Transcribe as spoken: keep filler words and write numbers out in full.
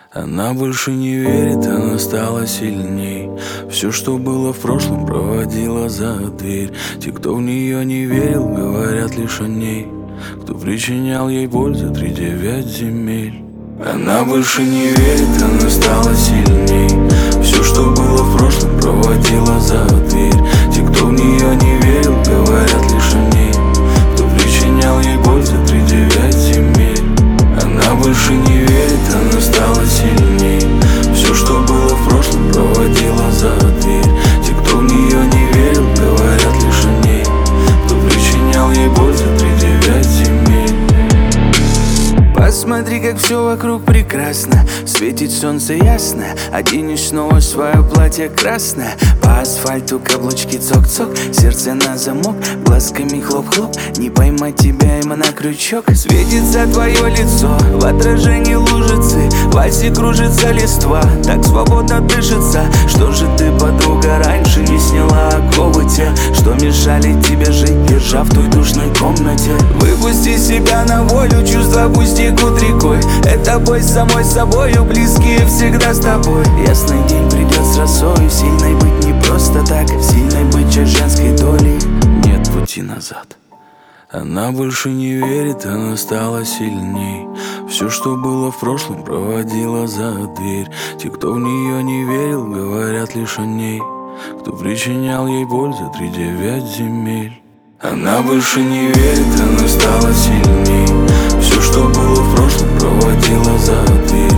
Она больше не верит, она стала сильней. Все, что было в прошлом, проводила за дверь. Те, кто в нее не верил, говорят лишь о ней. Кто причинял ей боль за три девять земель. Она больше не верит, она стала сильней. Все, что было в прошлом, проводила за дверь. Те, кто в нее не верил, говорят лишь о ней. Кто причинял ей боль за три девять земель. Она больше не верит, она стала сильней. Все, что было в прошлом, проводила за дверь. Те, кто в нее не верил, говорят лишь о ней. Кто причинял ей боль за три девять земель. Посмотри, как все вокруг прекрасно. Светит солнце ясно. Оденешь снова свое платье красное. По асфальту каблучки цок-цок. Сердце на замок, глазками хлоп-хлоп. Не поймать тебя има на крючок. Светится твое лицо, в отражении лужицы. В вальсе кружится листва, так свободно дышится. Что же ты, подруга, раньше не сняла оковы те, что мешали тебе жить, держа в той душной комнате? Выпусти себя на волю, чувства пусть текут рекой. Это бой с самой собою, близкие всегда с тобой. Ясный день придет с росою, сильной быть не просто так. Сильной быть часть женской доли, нет пути назад. Она больше не верит, она стала сильней. Все, что было в прошлом, проводила за дверь. Те, кто в нее не верил, говорят лишь о ней. Кто причинял ей боль за три девять земель. Она больше не верит, она стала сильней. Все, что было в прошлом, проводила за дверь.